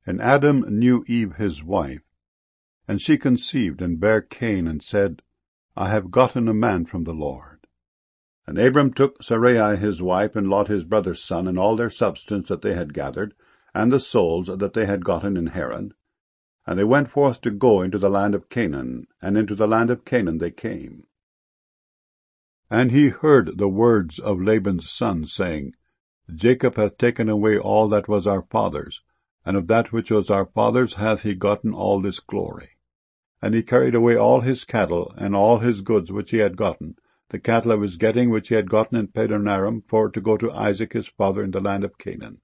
And Adam knew Eve his wife, and she conceived and bare Cain, and said, I have gotten a man from the Lord. And Abram took Sarai his wife, and Lot his brother's son, and all their substance that they had gathered, and the souls that they had gotten in Haran. And they went forth to go into the land of Canaan, and into the land of Canaan they came. And he heard the words of Laban's son, saying, Jacob hath taken away all that was our father's, and of that which was our father's hath he gotten all this glory. And he carried away all his cattle, and all his goods which he had gotten, the cattle of his getting which he had gotten in Padanaram, for to go to Isaac his father in the land of Canaan.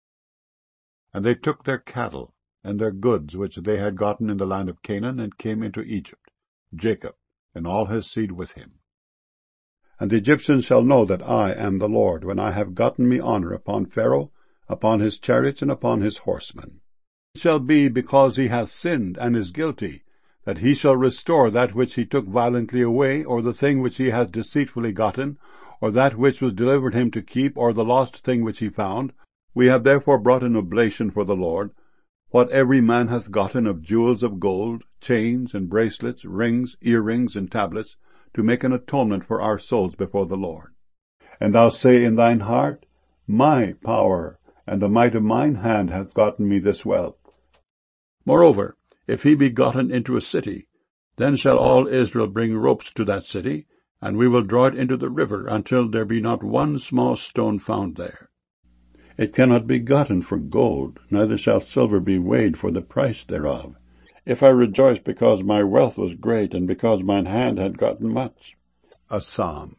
And they took their cattle, and their goods which they had gotten in the land of Canaan, and came into Egypt, Jacob, and all his seed with him. And the Egyptians shall know that I am the Lord, when I have gotten me honor upon Pharaoh, upon his chariots, and upon his horsemen. It shall be, because he hath sinned, and is guilty, that he shall restore that which he took violently away, or the thing which he hath deceitfully gotten, or that which was delivered him to keep, or the lost thing which he found. We have therefore brought an oblation for the Lord, what every man hath gotten of jewels of gold, chains, and bracelets, rings, earrings, and tablets, to make an atonement for our souls before the Lord. And thou say in thine heart, My power and the might of mine hand hath gotten me this wealth. Moreover, if he be gotten into a city, then shall all Israel bring ropes to that city, and we will draw it into the river, until there be not one small stone found there. It cannot be gotten for gold, neither shall silver be weighed for the price thereof. If I rejoice because my wealth was great, and because mine hand had gotten much. A psalm.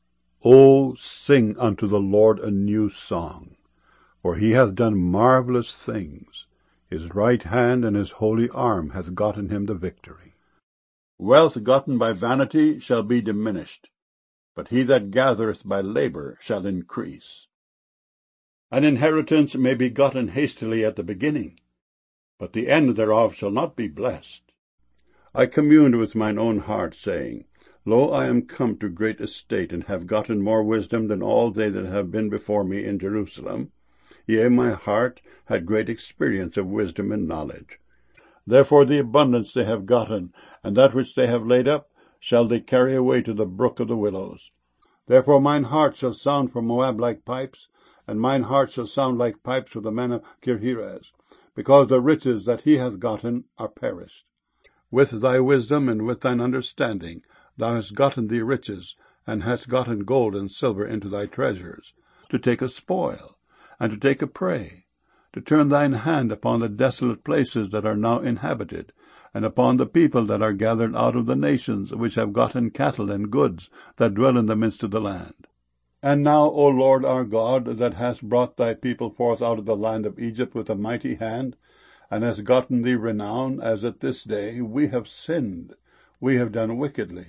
O sing unto the Lord a new song, for he hath done marvelous things. His right hand and his holy arm hath gotten him the victory. Wealth gotten by vanity shall be diminished, but he that gathereth by labor shall increase. An inheritance may be gotten hastily at the beginning, but the end thereof shall not be blessed. I communed with mine own heart, saying, Lo, I am come to great estate, and have gotten more wisdom than all they that have been before me in Jerusalem. Yea, my heart had great experience of wisdom and knowledge. Therefore the abundance they have gotten, and that which they have laid up, shall they carry away to the brook of the willows. Therefore mine heart shall sound for Moab like pipes, and mine heart shall sound like pipes for the men of Kirheres, because the riches that he hath gotten are perished. With thy wisdom and with thine understanding thou hast gotten thee riches, and hast gotten gold and silver into thy treasures, to take a spoil, and to take a prey, to turn thine hand upon the desolate places that are now inhabited, and upon the people that are gathered out of the nations, which have gotten cattle and goods, that dwell in the midst of the land. And now, O Lord our God, that hast brought thy people forth out of the land of Egypt with a mighty hand, and hast gotten thee renown, as at this day, we have sinned, we have done wickedly.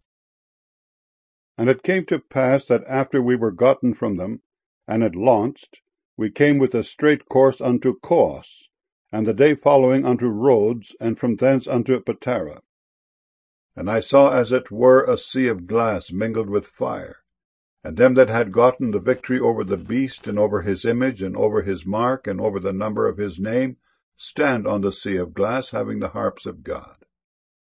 And it came to pass that after we were gotten from them, and had launched, we came with a straight course unto Coos, and the day following unto Rhodes, and from thence unto Patara. And I saw as it were a sea of glass mingled with fire, and them that had gotten the victory over the beast, and over his image, and over his mark, and over the number of his name, stand on the sea of glass, having the harps of God.